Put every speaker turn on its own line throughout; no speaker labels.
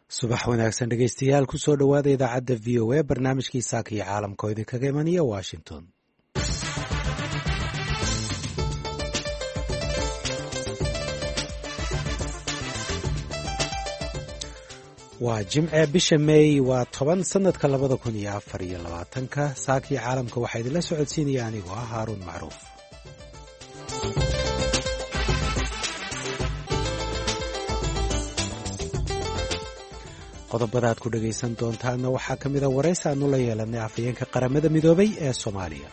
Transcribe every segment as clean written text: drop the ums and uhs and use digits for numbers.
subax wanaagsan dhegaystayaal ku soo dhowaada idaacadda v o a barnaamijkii saaka iyo caalamka oo idinkaga imanaya washington. waa jimce bisha meey waa 10 sanadka 2024 saaka iyo caalamka waxaa idinla socodsiinaya anigoo ah haaruun macruuf. qodobada aad ku dhagaysan doontaana waxaa ka mid a waraysi aanu la yeelanay afhayeenka qaramada midoobay ee Soomaaliya.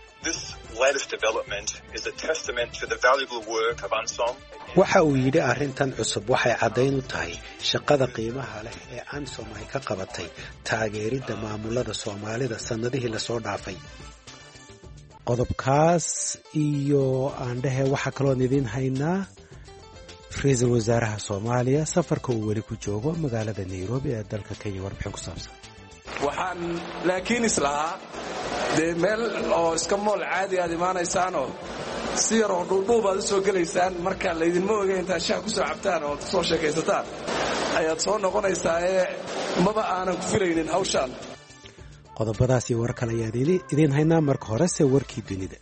waxa uu yidhi arrintan cusub waxay caddayn u tahay shaqada qiimaha leh ee ANSOM ay ka qabatay taageeridda maamulada Soomaalida sannadihii lasoo dhaafay. qodobkaas iyo aandhehe waxaa kaloon idiin haynaa ra-iisul wasaaraha Soomaaliya safarka uu weli ku joogo magaalada Nairobi ee dalka Kenya. warbixin ku saabsan
waxaan laakiin islahaa dee meel oo iska mool caadi aad imaanaysaanoo si yar oo dhuudhuub aad u soo gelaysaan marka laydinma oga intaad shaah ku soo cabtaan oo soo sheekaysataan ayaad soo noqonaysaa ee maba aanan ku filaynin hawshaan.
qodobadaas iyo war kale ayaad idiin haynaa. marka horese warkii dunida.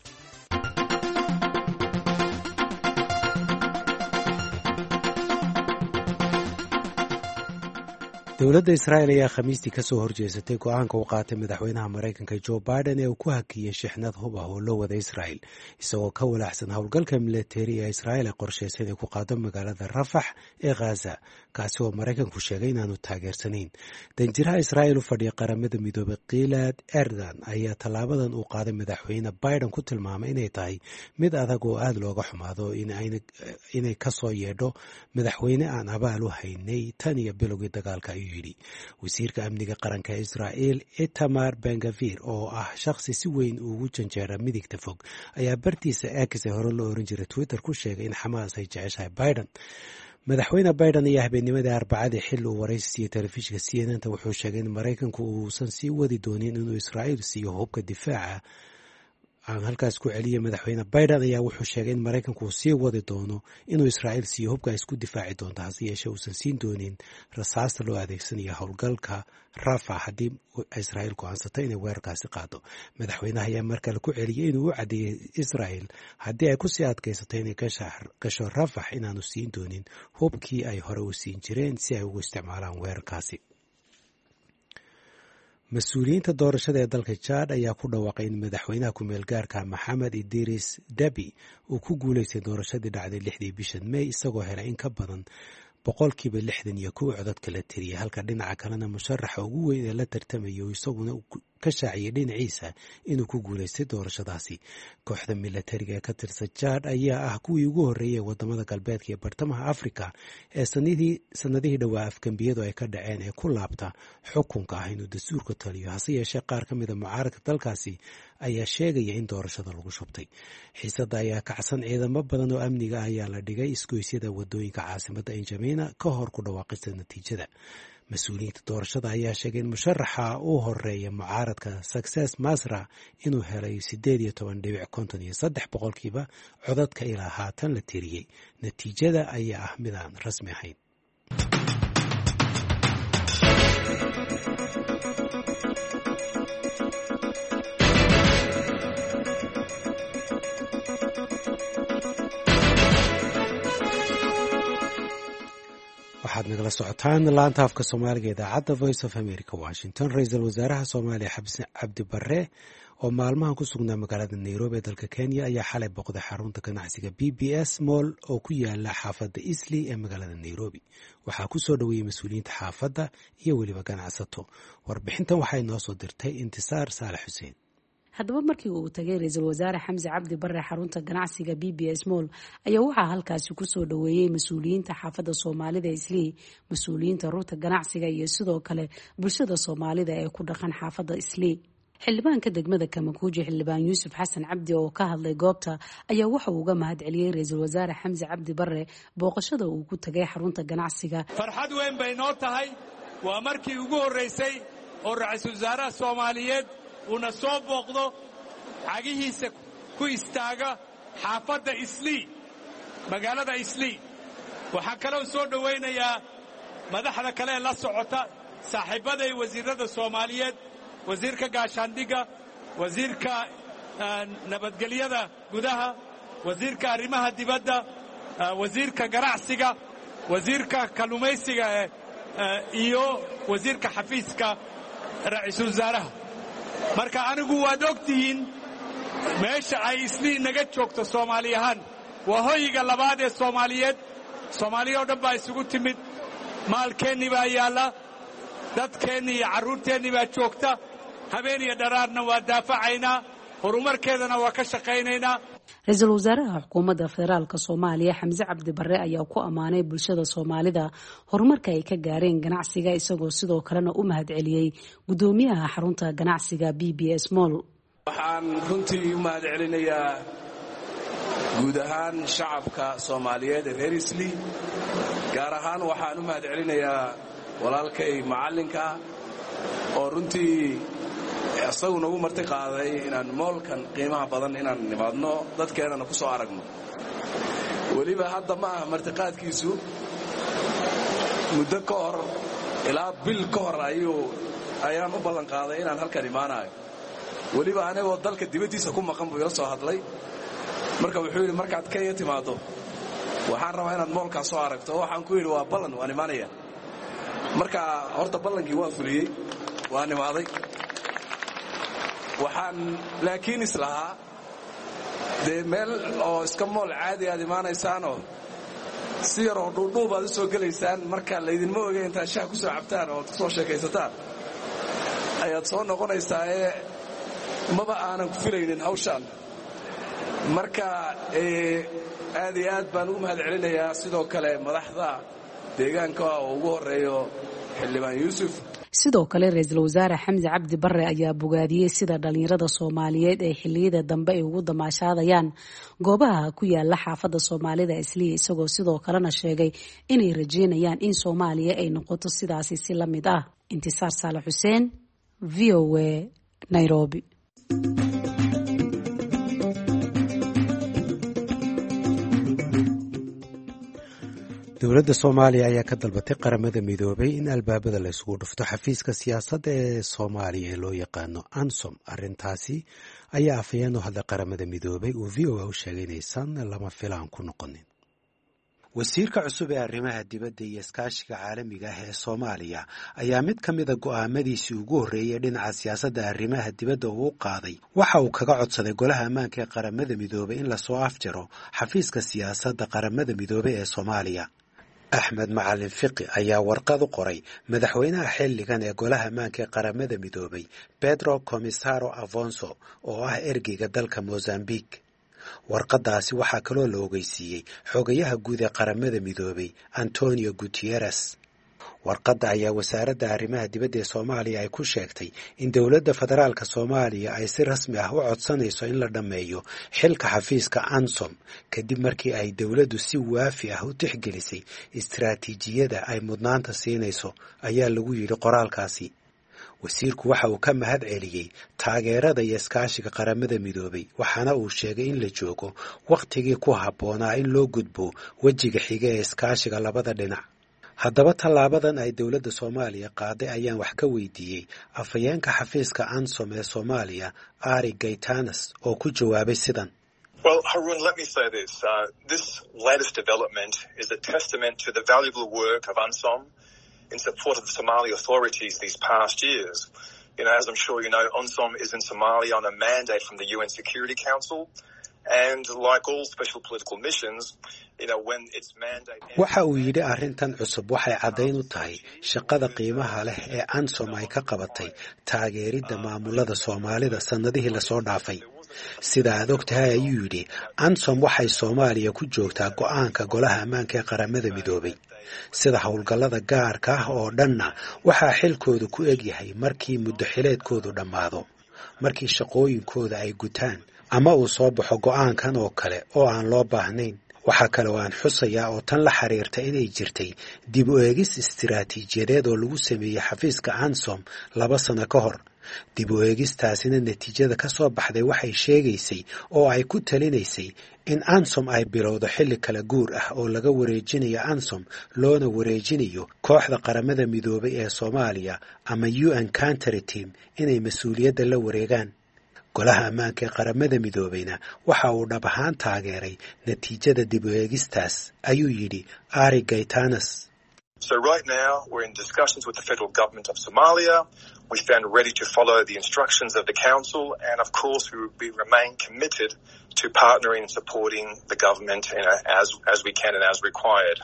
dowladda Israa'iil ayaa khamiistii ka soo horjeesatay go'aanka uu qaatay madaxweynaha Mareykanka Joe Biden ee uu ku hakiyay shixnad hub ah oo loo wada Israa'iil isagoo ka walaacsan howlgalka militari ee Israa'iil ee qorshaysan inay ku qaado magaalada Rafax ee Gaza, kaasi oo Mareykanku sheegay inaanu taageersanayn. danjiraha Israa'iil u fadhiya qaramada midoobay Gilad Erdan ayaa tallaabadan uu qaaday madaxweyne Biden ku tilmaamay inay tahay mid adag oo aad looga xumaado inay ka soo yeedho madaxweyne aan abaal u haynay tan iyo bilowgii dagaalka. yidhi wasiirka amniga qaranka ee Israa'iil Itamar Ben-Gvir oo ah shakhsi si weyn ugu janjeera midigta fog ayaa bartiisa X ee hore loo oran jiray Twitter ku sheegay in Xamaas ay jeceshahay Biden. madaxweyne Biden ayaa habeennimadii Arbacadii xilli uu waraysi siiyey telefishinka CNN wuxuu sheegay in Mareykanku uusan sii wadi doonin inuu Israa'iil siiyo hubka difaaca. aan halkaas ku celiyay madaxweyne Biden ayaa wuxuu sheegay in Mareykanku uu sii wadi doono inuu Israa'iil siiyo hubka isku difaaci doonto hase yeeshee uusan siin doonin rasaasta loo adeegsanayo howlgalka Rafax haddii Israa'iil go'aansatay inay weerarkaasi qaado. madaxweynaha ayaa markale ku celiyay inuu u caddeeyay Israa'iil haddii ay kusii adkaysato inay gasho Rafax inaanu siin doonin hubkii ay hore u siin jireen si ay ugu isticmaalaan weerarkaasi. mas-uuliyiinta doorashada ee dalka Chad ayaa ku dhawaaqay in madaxweynaha ku-meel gaarka Maxamed Idris Deby uu ku guulaystay doorashadii dhacday 6 bishan May isagoo helay in ka badan 61% codadka la tiriyay, halka dhinaca kalena musharaxa ugu weyn ee la tartamaya uu isaguna ka shaaciyay dhinaciisa inuu ku guulaystay doorashadaasi. kooxda militariga ee ka tirsan Chad ayaa ah kuwii ugu horreeyay wadamada galbeedka iyo bartamaha Afrika ee sanadihii dhowaa afgambiyadu ay ka dhaceen ee ku laabta xukunka ah inuu dastuurka taliyo. hase yeeshee qaar ka mida mucaaradka dalkaasi ayaa sheegaya in doorashada lagu shubtay. xiisadda ayaa kacsan. ciidamo badan oo amniga ayaa la dhigay isgoysyada wadooyinka caasimadda N'Djamena ka hor ku dhawaaqista natiijada. mas-uuliyiinta doorashada ayaa sheegay in musharaxa u horeeya mucaaradka Success Masra inuu helay 18.53% codadka ilaa haatan la tiriyey. natiijada ayaa ah mid aan rasmi ahayn. waxaad nagala socotaan laanta afka Soomaaliga idaacadda Voice of America Washington. ra-iisul wasaaraha Soomaaliya Xamse Cabdi Barre oo maalmahan ku sugnaa magaalada Nairobi ee dalka Kenya ayaa xalay booqday xarunta ganacsiga BBS Mall oo ku yaala xaafadda Eastleigh ee magaalada Nairobi. waxaa ku soo dhaweeyay mas-uuliyiinta xaafadda iyo weliba ganacsato. warbixintan waxay noo soo dirtay Intisaar Saalax Xuseen.
haddaba markii uu tagay ra-iisul wasaare Xamse Cabdi Barre xarunta ganacsiga BBS Mall ayaa waxaa halkaasi ku soo dhaweeyay mas-uuliyiinta xaafadda Soomaalida Eastleigh, mas-uuliyiinta ruuta ganacsiga iyo sidoo kale bulshada Soomaalida ee ku dhaqan xaafadda Eastleigh. xildhibaanka degmada Kamakuuji xildhibaan Yuusuf Xasan Cabdi oo ka hadlay goobta ayaa waxa uu uga mahadceliyay ra-iisul wasaare Xamse Cabdi Barre booqashada uu ku tagay xarunta ganacsiga.
farxad weyn bay noo tahay. waa markii ugu horeysay oo ra-iisul wasaaraha Soomaaliyeed una soo booqdo cagihiisa ku istaaga xaafadda Eastleigh, magaalada Eastleigh. waxaa kaloo soo dhowaynayaa madaxda kale ee la socota saaxiibaday wasiirada Soomaaliyeed wasiirka gaashaandhiga wasiirka nabadgelyada gudaha wasiirka arrimaha dibadda wasiirka ganacsiga wasiirka kalluumaysiga iyo wasiirka xafiiska ra'iisul wasaaraha marka anigu waad ogtihiin meesha ay isli naga joogto Soomaaliyahan waa hoyga labaad ee Soomaaliyeed Soomaaliya oo dhan baa isugu timid maalkeenni baa yaala dadkeenni iyo carruurteenni baa joogta habeen iyo dharaarna waa daafacaynaa horumarkeedana waa ka shaqaynaynaa
ra-iisul wasaaraha xukuumadda federaalka Soomaaliya Xamse Cabdi Barre ayaa ku amaanay bulshada Soomaalida horumarka ay ka gaareen ganacsiga isagoo sidoo kalena u mahadceliyay gudoomiyaha xarunta ganacsiga BBS Mall
waxaan runtii u mahadcelinayaa guud ahaan shacabka Soomaaliyeed ee reer Isli gaar ahaan waxaan u mahadcelinayaa walaalkay macallinka oo runtii asaguna ugu marti qaaday inaan moolkan qiimaha badan inaan nimaadno dadkeenana ku soo aragno weliba hadda ma aha martiqaadkiisu muddo ka hor ilaa bil ka hor ayaan u ballan qaaday inaan halkan imaanayo weliba anigoo dalka dibaddiisa ku maqan buu ila soo hadlay marka wuxuu yidhi markaad Kenya timaado waxaan rabaa inaad moolkaas soo aragto waxaan ku yidhi waa ballan waan imaanaya marka horta ballankii waan fuliyey waan imaaday waxaan laakiin islahaa dee meel oo iska mool caadi aad imaanaysaanoo si yaroo dhuudhuub aad u soo gelaysaan marka laydinma oge intaad shaah ku soo cabtaan oo soo sheekaysataan ayaad soo noqonaysaa maba aanan ku filaynin hawshaan marka aad iyo aad baan ugu mahadcelinayaa sidoo kale madaxda deegaanka oo ugu horeeyo xildhibaan Yuusuf
sidoo kale ra-iisul wasaare Xamse Cabdi Barre ayaa bogaadiyey sida dhalinyarada Soomaaliyeed ee xilliyada dambe ay ugu damaashaadayaan goobaha ku yaala xaafadda Soomaalida Isliya isagoo sidoo kalena sheegay inay rajeynayaan in Soomaaliya ay noqoto sidaasi si la mid ah Intisaar Saalax Xuseen VOA Nairobi
dowladda Soomaaliya ayaa ka dalbatay qaramada midoobay in albaabada la isugu dhufto xafiiska siyaasadda ee Soomaaliya ee loo yaqaano ANSOM arrintaasi ayaa afayeen u hadlay qaramada midoobay uu VOA u sheegay inaysan lama filaan ku noqonin wasiirka cusub ee arrimaha dibadda iyo iskaashiga caalamiga ah ee Soomaaliya ayaa mid ka mid ah go'aamadiisii ugu horreeyay dhinaca siyaasadda arrimaha dibadda uu qaaday waxa uu kaga codsaday golaha ammaanka ee qaramada midoobay in la soo afjaro xafiiska siyaasadda qaramada midoobay ee Soomaaliya Axmed Macalin Fiqi ayaa warqad u qoray madaxweynaha xilligan ee golaha ammaanka ee qaramada midoobay Pedro Comisaro Afonso oo ah ergeyga dalka Mozambique warqadaasi waxaa kaloo la ogeysiiyey xogayaha guud ee qaramada midoobay Antonio Guterres warqadda ayaa wasaaradda arrimaha dibadda ee Soomaaliya ay ku sheegtay in dowladda federaalka Soomaaliya ay si rasmi ah u codsanayso in la dhammeeyo xilka xafiiska ANSOM kadib markii ay dowladdu si waafi ah u tixgelisay istiraatiijiyada ay mudnaanta siinayso ayaa lagu yidhi qoraalkaasi wasiirku waxa uu ka mahad celiyey taageerada iyo iskaashiga qaramada midoobay waxaana uu sheegay in la joogo wakhtigii ku habboonaa in loo gudbo wejiga xiga ee iskaashiga labada dhinac haddaba tallaabadan ay dowladda Soomaaliya qaaday ayaan wax ka weydiiyey afayeenka xafiiska ANSOM ee Soomaaliya Ari Gaitanas oo ku jawaabay sidan
Well, Harun, let me say this. This latest development is a testament to the valuable work of ANSOM in support of the Somali authorities these past years. You know, as I'm sure you know, ANSOM is in Somalia on a mandate from the UN Security Council. And like all special political missions, you know, when its mandate...
waxa uu yidhi arrintan cusub waxay caddayn u tahay shaqada qiimaha leh ee ANSOM ay ka qabatay taageeridda maamulada Soomaalida sanadihii la soo dhaafay sida aad ogtahay ayuu yidhi ANSOM waxay Soomaaliya ku joogtaa go'aanka golaha ammaanka ee qaramada midoobay sida howlgallada gaarka ah oo dhanna waxaa xilkoodu ku egyahay markii muddo xileedkoodu dhammaado markii shaqooyinkooda ay gutaan ama uu soo baxo go'aankan oo kale oo aan loo baahnayn waxaa kale oo aan xusayaa oo tan la xiriirta inay jirtay dib u eegis istiraatiijiyadeed oo lagu sameeyey xafiiska ANSOM 2 sano ka hor. dib u eegistaasina natiijada ka soo baxday waxay sheegaysay oo ay ku talinaysay in ANSOM ay bilowdo xilli kala guur ah oo laga wareejinayo ANSOM loona wareejinayo kooxda qaramada midoobay ee Soomaaliya ama UN Country Team inay mas'uuliyadda la wareegaan. golaha ammaanka ee qaramada midoobayna waxa uu dhab ahaan taageeray natiijada dib u eegistaas, ayuu yidhi Ari Gaitanas.
So right now we're in discussions with the federal government of Somalia. We stand ready to follow the instructions of the council, and of course we remain committed to partnering and supporting the government as we can and as required.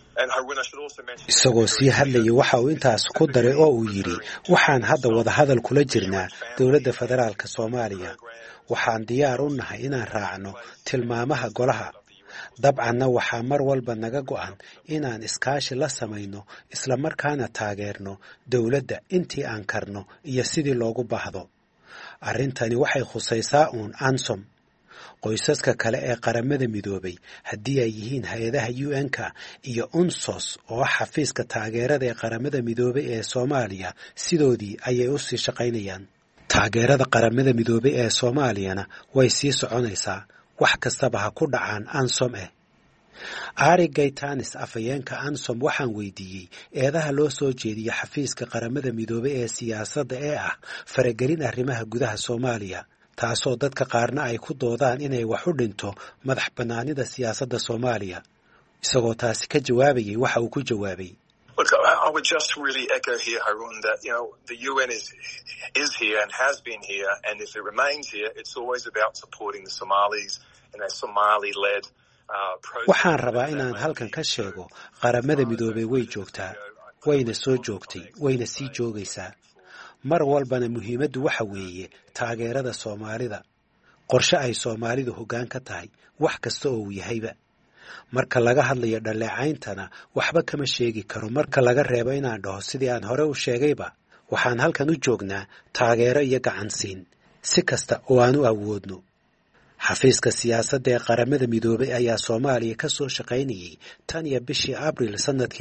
isagoo sii hadlayay waxa uu intaas ku daray oo uu yidhi waxaan hadda wada hadal kula jirnaa dowladda federaalka Soomaaliya. waxaan diyaar u nahay inaan raacno tilmaamaha golaha. dabcanna waxaa mar walba naga go'an inaan iskaashi la samayno isla markaana taageerno dowladda intii aan karno iyo sidii loogu baahdo. arrintani waxay khusaysaa uun ANSOM. qoysaska kale ee qaramada midoobay haddii ay yihiin hay-adaha UN-ka iyo UNSOS oo xafiiska taageerada ee qaramada midoobay ee Soomaaliya sidoodii ayay u sii shaqaynayaan. taageerada qaramada midoobay ee Soomaaliyana way sii soconaysaa wax kastaba ha ku dhacaan ANSOM Ari Gaitanis afayeenka ANSOM waxaan weydiiyey eedaha loo soo jeediyo xafiiska qaramada midoobay ee siyaasadda ee ah faragelin arrimaha gudaha Soomaaliya, taasoo dadka qaarna ay ku doodaan inay wax u dhinto madax bannaanida siyaasadda Soomaaliya. isagoo taasi ka jawaabayay waxa uu ku jawaabay.
Look, I would just really echo here, Harun, that, the UN is here and has been here, and if it remains here, it's always about supporting the Somalis in a Somali-led process.
waxaan rabaa inaan halkan ka sheego qaramada midoobay way joogtaa, wayna soo joogtay, wayna sii joogaysaa. mar walbana muhiimaddu waxa weeye taageerada Soomaalida. qorshe ay Soomaalidu hoggaan ka tahay wax kasta oo uu yahayba. marka laga hadlayo dhaleecayntana waxba kama sheegi karo marka laga reebo inaan dhaho sidii aan hore u sheegayba waxaan halkan u joognaa taageero iyo gacansiin si kasta oo aan u awoodno. xafiiska siyaasadda ee qaramada midoobay ayaa Soomaaliya ka soo shaqaynayay tan iyo bishii Abriil sanadkii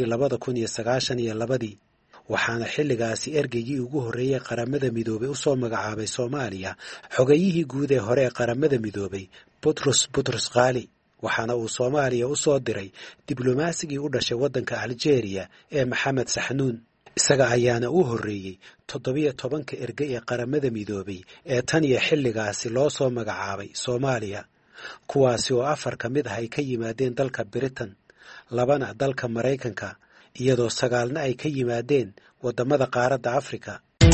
2092 waxaana xilligaasi ergeygii ugu horreeyay qaramada midoobay u soo magacaabay Soomaaliya xogayihii guud ee hore ee qaramada midoobay Butros Ghali. waxaana uu Soomaaliya u soo diray diblomasigii u dhashay waddanka Algeria ee Maxamed Saxnuun. isaga ayaana u horreeyey 17 ergey ee qaramada midoobay ee tan iyo xilligaasi loo soo magacaabay Soomaaliya, kuwaasi oo 4 ka mid ah ay ka yimaadeen dalka Britain, 2 dalka Maraykanka, iyadoo 9 ay ka yimaadeen waddamada qaaradda Afrika.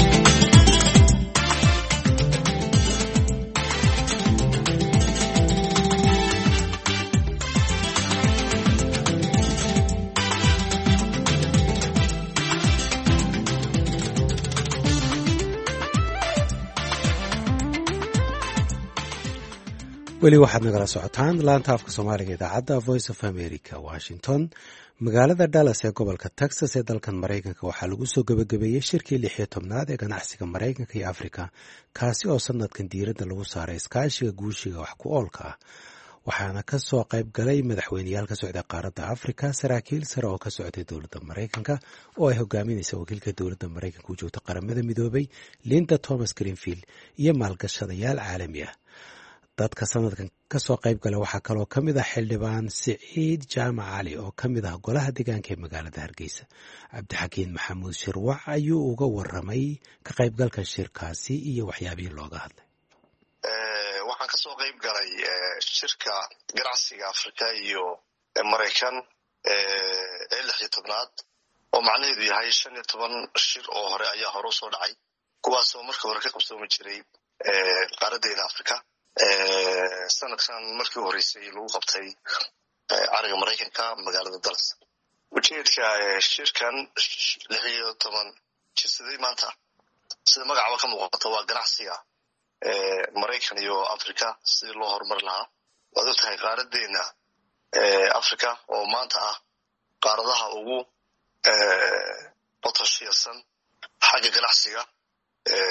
weli waxaad nagala socotaan laanta afka Soomaaliga idaacadda Voice of America, Washington. magaalada Dallas ee gobolka Texas ee dalkan Maraykanka waxaa lagu soo gabagabeeyey shirkii 16aad ee ganacsiga Maraykanka iyo Afrika, kaasi oo sanadkan diiradda lagu saaray iskaashiga guushiga wax ku oolka ah. waxaana ka soo qayb galay madaxweyneyaal ka socday qaaradda Afrika, saraakiil sare oo ka socday dowladda Maraykanka oo ay hogaaminaysa wakiilka dowladda Maraykanka u joogta qaramada midoobay Linda Thomas Greenfield iyo maalgashadayaal caalami ah. dadka sanadkan ka soo qayb galay waxaa kaloo ka mid ah xildhibaan Siciid Jaamac Cali oo ka mid ah golaha deegaanka ee magaalada Hargeysa. Cabdixakiin Maxamuud Shirwac ayuu uga warramay ka qaybgalka shirkaasi iyo waxyaabihii looga hadlay.
waxaan ka soo qayb galay shirka ganacsiga Afrika iyo Maraykan ee 16aad oo macnaheedu yahay 15 shir oo hore ayaa hore soo dhacay, kuwaas oo markii hore ka qabsoomi jiray qaaradda Afrika. sanadkan markii horeysay lagu qabtay ariga Maraykanka magaalada Dallas. ujeedka shirkan 16 jirsaday maanta sida magacaba ka muuqata waa ganacsiga Maraykan iyo Afrika sidii loo horumar lahaa. waad ogtahay qaaradeena Afrika oo maanta ah qaaradaha ugu potentialsan xagga ganacsiga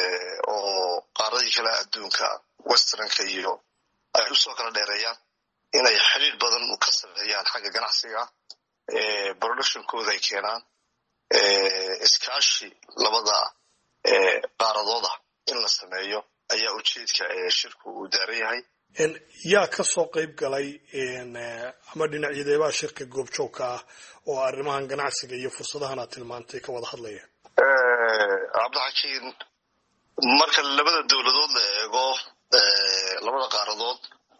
oo qaaradii kale adduunka westernka iyo ay u soo kala dheereeyaan. inay xiriir badan ka sameeyaan xagga ganacsiga, productionkooda ay keenaan, iskaashi labada qaaradooda in la sameeyo ayaa ujeedka shirku uu daaran yahay.
yaa ka soo qayb galay ama dhinacyadeebaa shirka goobjoogka ah oo arrimahan ganacsiga iyo fursadahan aad tilmaantay ka wada hadlaya?
cabdixakiin, marka labada dowladood la eego, labada qaaradood,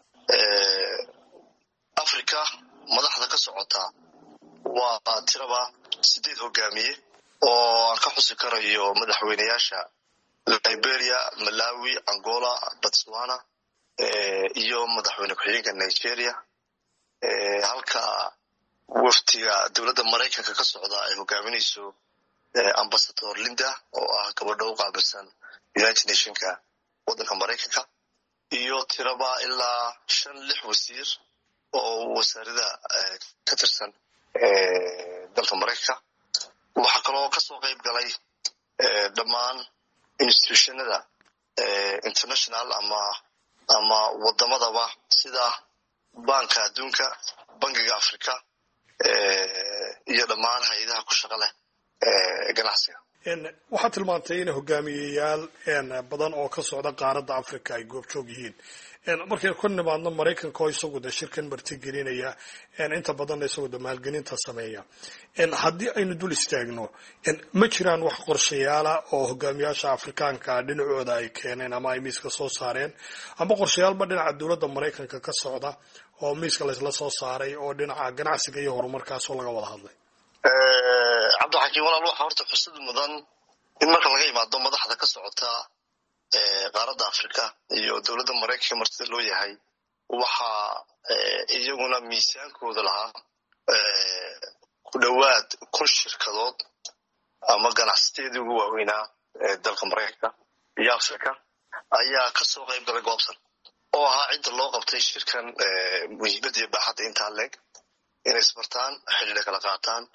africa madaxda ka socota waa tiraba 8 hogaamiye oo aan ka xusi karayo madaxweynayaasha Liberia, Malawi, Angola, Botswana iyo madaxweyne ku-xigeenka Nigeria. Halka waftiga dowladda Mareykanka ka socda ay hogaaminayso Ambassador Linda oo ah gabadha u qaabilsan United Nationska waddanka Mareykanka, iyo tiraba ilaa 5-6 wasiir oo wasaarada ka tirsan dalka Mareykanka. waxaa kaloo ka soo qayb galay dhammaan institutionada international ama wadamadaba sida banka adduunka, bangiga Afrika iyo dhammaan hay'adaha ku shaqo leh ganacsiga.
waxaad tilmaantay in hogaamiyeyaal badan oo ka socda qaaradda Afrika ay goobjoog yihiin. markay ku nimaadno Mareykanka oo isagu shirkan martigelinaya inta badan isagu maalgelinta sameeya, haddii aynu dul istaagno, ma jiraan wax qorshayaala oo hogaamiyaasha Afrikaanka dhinacooda ay keeneen ama ay miiska soo saareen, ama qorshayaalba dhinaca dowladda Mareykanka ka socda oo miiska la isla soo saaray oo dhinaca ganacsiga iyo horumarkaas oo laga wada hadlay?
cabdixakiin, walaal, waxaa horta xusid mudan in marka laga yimaado madaxda ka socota qaaradda Afrika iyo dowladda Mareykanka martida loo yahay, waxaa iyaguna miisaankooda lahaa ku dhowaad 1,000 shirkadood ama ganacsatada ugu waaweynaa dalka Mareykanka iyo Afrika ayaa ka soo qayb galay goobtan, oo ahaa cidda loo qabtay shirkan muhiimada iyo baaxadda intaa leeg, inay isbartaan, xidhiidha kala qaataan,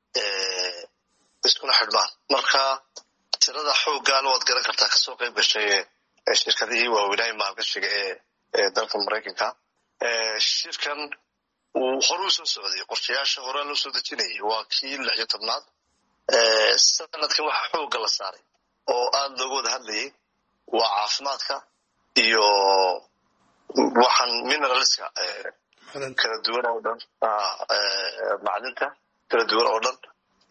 iskuna xidhmaan. marka tirada xooggaana waad garan kartaa kasoo qayb gashay shirkadihii waaweynaa maalgashiga ee dalka Mareykanka. shirkan uu hore u soo socday, qorshayaasha hore loo soo dejinayay waa kii 16aad. sanadkan waxa xoogga la saaray oo aad looga wada hadlayay waa caafimaadka iyo waxaan mineralska kala duwan oo dhan, macdinta kala duwan oo dhan,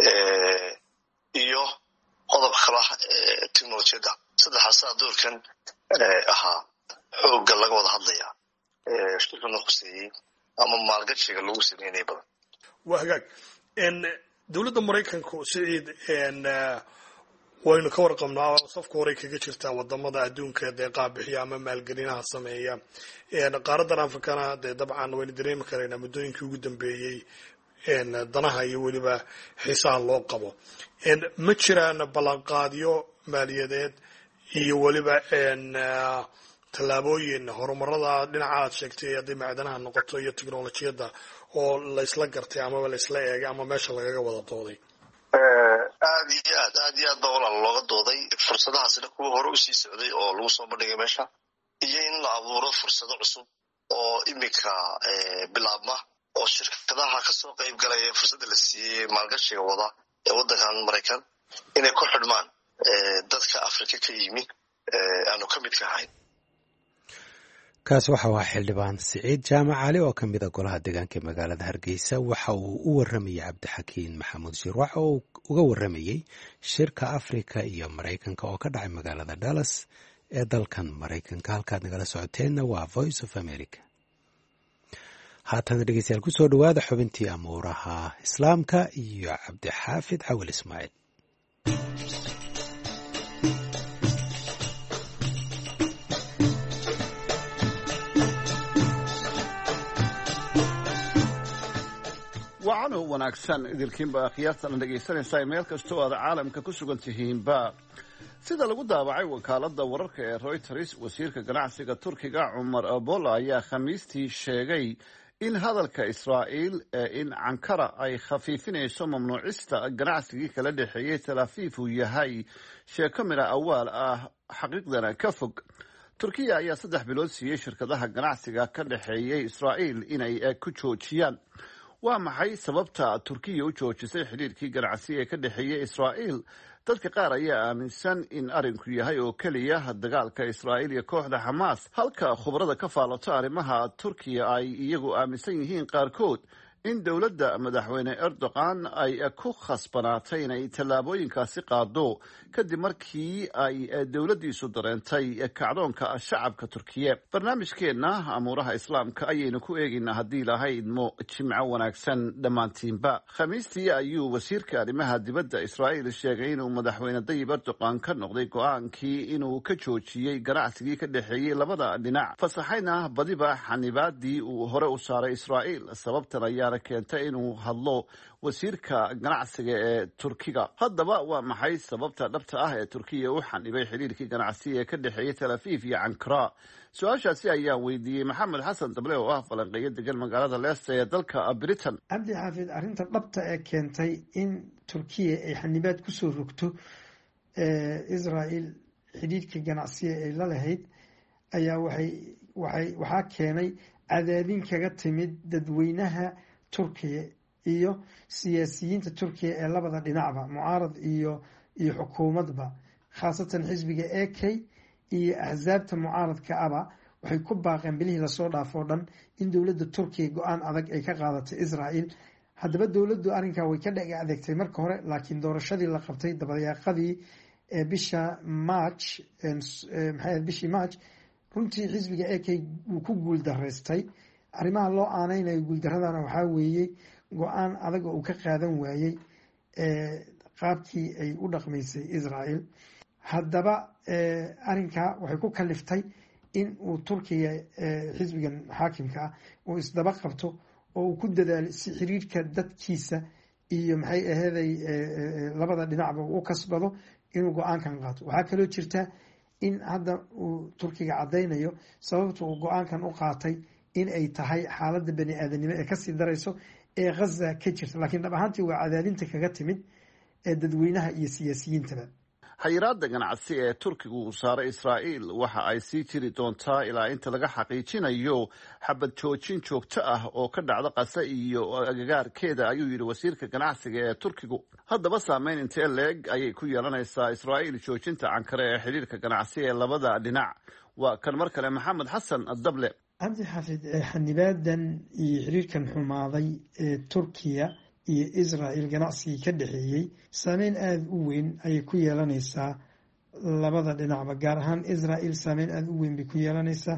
iyo qodobka kale teknolojiyadda. saddexaasaa doorkan ahaa xoogga laga wada hadlayaa shirkan oo khuseeyey ama maalgashiga lagu sameynaya badan.
waa hagaag. dowladda Mareykanku Siciid, waynu ka warqabnaa safka hore kaga jirtaa wadamada adduunka ee deeqaha bixiya ama maalgelinaha sameeya. qaaraddan Afrikana dabcan waynu dareemi karaynaa muddooyinkii ugu dambeeyey danaha iyo weliba xiisaha loo qabo. ma jiraan ballanqaadyo maaliyadeed iyo weliba tallaabooyin horumarada dhinaca aad sheegtay haddii macdanaha noqoto iyo teknolojiyadda oo la isla gartay amaba la isla eegay ama meesha lagaga wada dooday?
aad iyo aad baa walaal looga dooday. fursadahaasina kuwa hore usii socday oo lagu soo bandhigay meesha, iyo in la abuuro fursado cusub oo iminka bilaabma, oo shirkadaha ka soo qayb galaya fursadda la siiyey maalgashiga wada ee waddankan Mareykan inay ku xidhmaan dadka Afrika ka yimi aanu ka midka ahayn.
kaas waxa waa xildhibaan Siciid Jaamac Cali oo ka mid ah golaha deegaanka ee magaalada Hargeysa. waxa uu u waramayay Cabdixakiin Maxamuud Shirwax oo uga waramayay shirka Afrika iyo Mareykanka oo ka dhacay magaalada Dallas ee dalkan Mareykanka. halkaad nagala socoteenna waa Voice of America. haatan dhegeystayaal ku soo dhawaada xubintii amuuraha islaamka iyo Cabdixaafid Cawil Ismaaciil.
wacan wanaagsan idilkiinba akhyaartan dhegaysanaysaa meel kastoo aad caalamka ku sugan tihiinba. sida lagu daabacay wakaaladda wararka ee Reuters, wasiirka ganacsiga Turkiga Cumar Abola ayaa Khamiistii sheegay in hadalka Israa'iil in Ankara ay khafiifinayso mamnuucista ganacsigii kala dhexeeyay Tel Aviv uu yahay sheeko mira awaal ah, xaqiiqdana ka fog. turkiya ayaa 3 bilood siiyey shirkadaha ganacsiga ka dhexeeyay israa'iil inay ku joojiyaan. waa maxay sababta turkiya u joojisay xidhiirkii ganacsi ee ka dhexeeyay israa'iil? dadka qaar ayaa aaminsan in arinku yahay oo keliya dagaalka israa'iil iyo kooxda xamaas, halka khubarada ka faalato arrimaha turkiya ay iyagu aaminsan yihiin qaarkood in dowladda madaxweyne erdogan ay ku khasbanaatay inay tallaabooyinkaasi qaado kadib markii ay dowladdiisu dareentay kacdoonka shacabka turkiya. barnaamijkeenna amuuraha islaamka ayaynu ku eegaynaa haddii lahaydmo jimco wanaagsan dhammaantiinba. khamiistii ayuu wasiirka arrimaha dibadda israa'iil sheegay inuu madaxweyne tayyib erdogan ka noqday go-aankii inuu ka joojiyey ganacsigii ka dhexeeyey labada dhinac, fasaxayna badiba xanibaadii uu hore u saaray israa'iil. sababtan ayaa keentay inuu hadlo wasiirka ganacsiga ee turkiga. haddaba waa maxay sababta dhabta ah ee turkiya u xanibay xidhiirkii ganacsi ee ka dhexeeyay tel aviv iyo ankara? su-aashaasi ayaan weydiiyey maxamed xasan dable oo ah falanqeeyo degan magaalada leicester ee dalka britain.
cabdi xaafid, arrinta dhabta ee keentay in turkiya ay xanibaad kusoo rogto israa'iil xidhiirka ganacsiga ay la lahayd ayaa waxaa keenay cadaadin kaga timid dadweynaha turkiya iyo siyaasiyiinta turkiya ee labada dhinacba, mucaarad iyo xukuumadba, khaasatan xisbiga AK iyo axsaabta mucaaradka aba waxay ku baaqeen bilihii lasoo dhaafoo dhan in dowladda turkiya go-aan adag ay ka qaadatay israa'iil. haddaba dowladdu arrinkaa way ka dhega adeegtay marka hore, laakiin doorashadii la qabtay dabayaaqadii bishii march runtii xisbiga AK wuu ku guul daraystay. arrimaha loo aaneynayo guuldaradana waxaa weeye go-aan adag oo uu ka qaadan waayey qaabkii ay u dhaqmaysay israa'iil. haddaba arrinkaa waxay ku kaliftay in uu turkiya xisbigan xaakimka ah uu isdaba qabto oo uu ku dadaalo si xiriirka dadkiisa iyo maxay aheeday labada dhinacba uu u kasbado inuu go-aankan qaato. waxaa kaloo jirta in hadda uu turkiga caddaynayo sababta uu go-aankan u qaatay in ay tahay xaaladda bani aadanimo ee kasii darayso ee ghaza ka jirta, laakiin dhab ahaantii waa cadaadinta kaga timid ee dadweynaha iyo siyaasiyiintaba.
xayiraada ganacsi ee turkigu uu saaray israa'iil waxa ay sii jiri doontaa ilaa inta laga xaqiijinayo xabad joojin joogto ah oo ka dhacda qasa iyo agagaarkeeda, ayuu yidhi wasiirka ganacsiga ee turkigu. haddaba saameyn intee leeg ayay ku yeelanaysaa israa'iil joojinta ankara ee xidhiirka ganacsi ee labada dhinac? waa kan mar kale maxamed xasan dable.
cabdi xaafid, xanibaadan iyo xiriirkan xumaaday ee turkiya iyo israa'iil ganacsigii ka dhexeeyey saameyn aada u weyn ayay ku yeelanaysaa labada dhinacba, gaar ahaan israa'iil saameyn aada u weyn bay ku yeelanaysaa.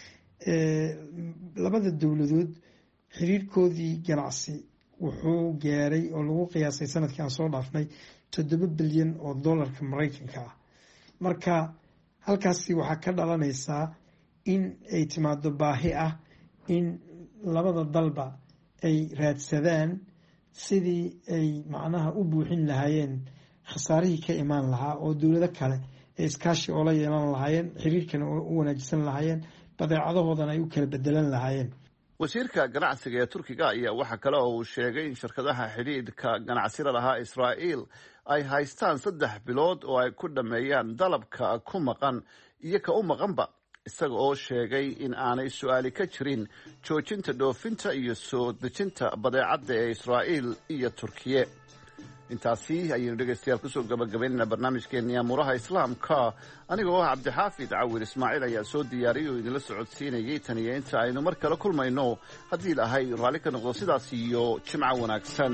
labada dowladood xiriirkoodii ganacsi wuxuu gaaray oo lagu qiyaasay sanadkii aan soo dhaafnay $7 bilyan oo dollarka maraykanka ah. marka halkaasi waxaa ka dhalanaysaa in ay timaado baahi ah in labada dalba ay raadsadaan sidii ay macnaha u buuxin lahaayeen khasaarihii ka imaan lahaa, oo dowlado kale ay iskaashi oola yeelan lahaayeen, xiriirkana u wanaajisan lahaayeen, badeecadahoodana ay u kala bedelan lahaayeen.
wasiirka ganacsiga ee turkiga ayaa waxaa kale oo uu sheegay in shirkadaha xidhiidhka ganacsida lahaa israa'iil ay haystaan 3 bilood oo ay ku dhammeeyaan dalabka ku maqan iyo ka u maqanba, isaga oo sheegay in aanay su-aali ka jirin joojinta dhoofinta iyo soo dejinta badeecadda ee israa'iil iyo turkiye. intaasi ayaynu dhegaystayaal kusoo gabagabaynayna barnaamijkeenii amuuraha islaamka. anigoo ah cabdixaafid cawir ismaaciil ayaa soo diyaariyay oo idinla socodsiinayay tan iyo inta aynu mar kale kulmayno haddii ilaahay raalli ka noqdo sidaas iyo jimco wanaagsan.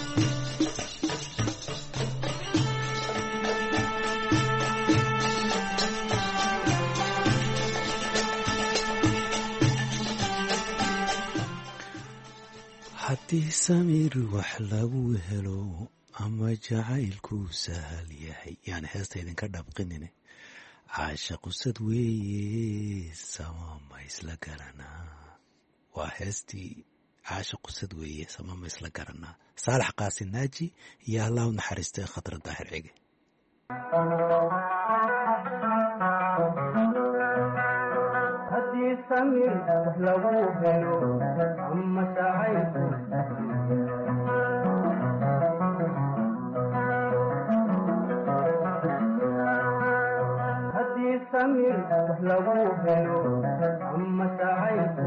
haddii samiir wax lagu helo ama jacaylku sahal yahay, yani heesta idinka dhabqinine, caasha qusad weeye samama isla garanaa. waa heestii caasha qusad weeye samama isla garanaa, saalax qaasin naaji iyo allah u naxariistay khadra daahir cige.
samir lagu helo ama jacaylku haddii samir wax lagu helo ama sacayku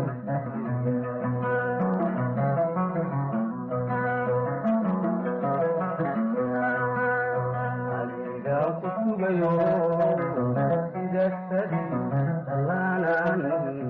adiga ku sugayo sida sadi dallaanan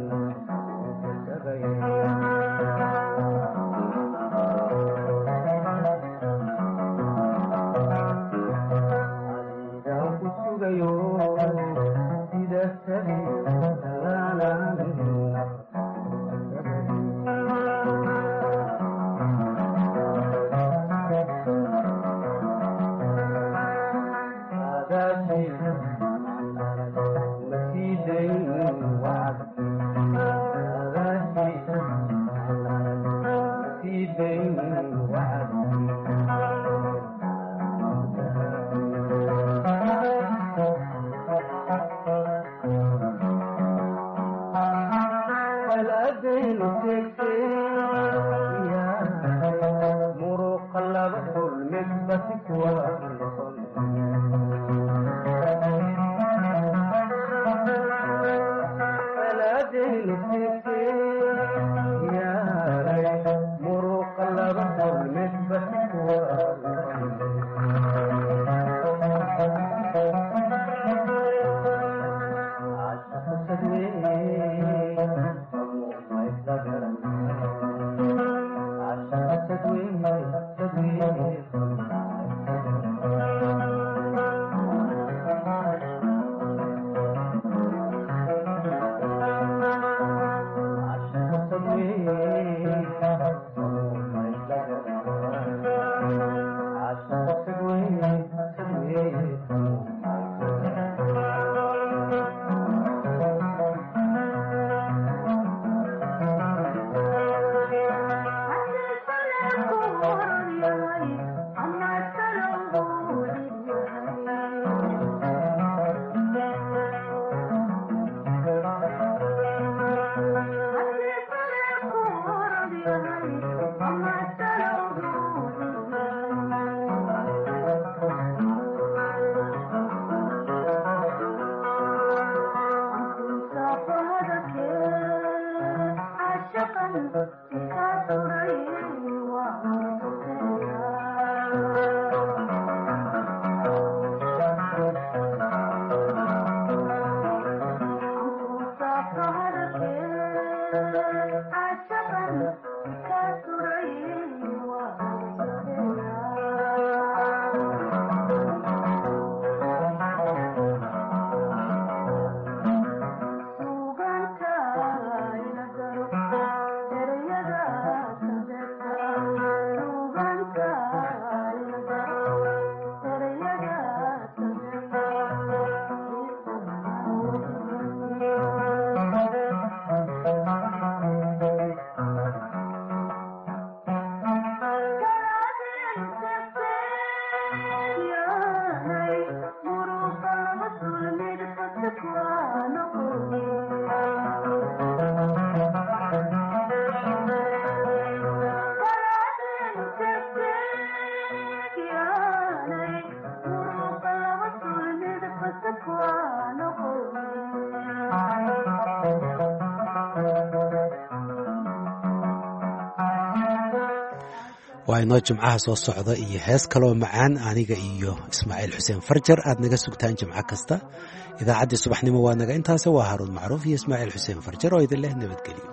waa inoo jimcaha soo socda iyo hees kaloo macaan aniga iyo ismaaciil xuseen farjar aad naga sugtaan jimco kasta idaacaddii subaxnimo waa naga intaase waa haaruun macruuf iyo ismaaciil xuseen farjar oo idin leh nabadgelyo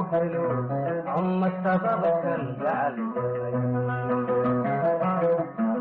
helo ama sababkan jacel